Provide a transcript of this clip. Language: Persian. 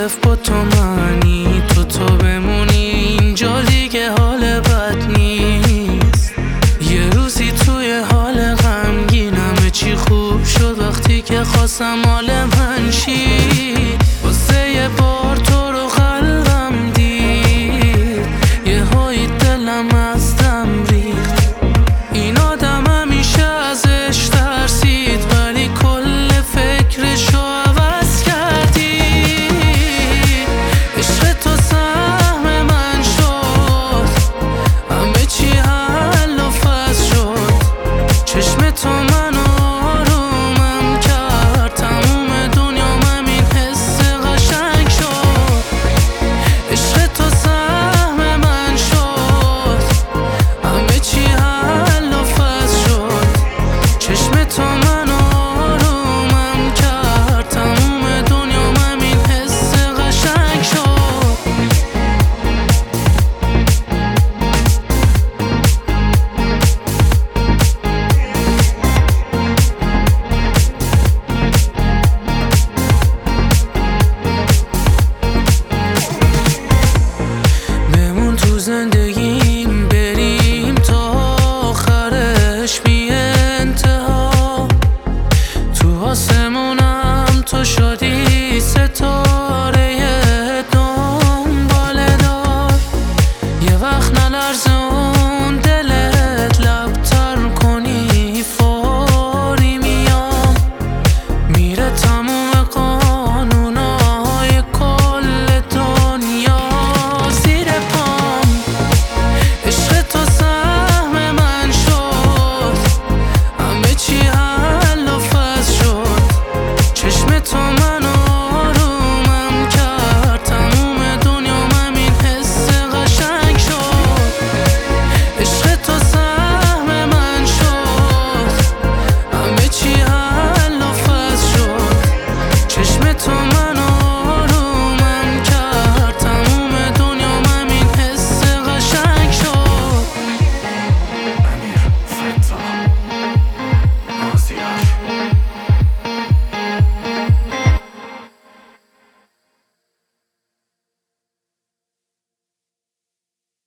صرف با تو معنی تو بمونی اینجا دیگه حال بد نیست. یه روزی توی حال غمگین همه چی خوب شد وقتی که خواستم حال من شی. واسه یه بار تو رو قلبم دید یه هایی دلم از دم ریخت. این آدم همیشه ازش ترسید ولی کل فکرشو عوض کردی. عشق تو سهم من شد همه چی حل و فصل شد. چشم تو منو آرومم کرد تموم دنیام همین حس قشنگ شد. عشق تو سهم من شد همه چی حل و فصل شد. چشم تو منو آرومم کرد تموم دنیام همین حس قشنگ شد. بمون تو زندگیم بریم تا آخرش بی انتها. تو آسمونم تو شدی ستاره دنباله دار. یه وقت نلرزون دل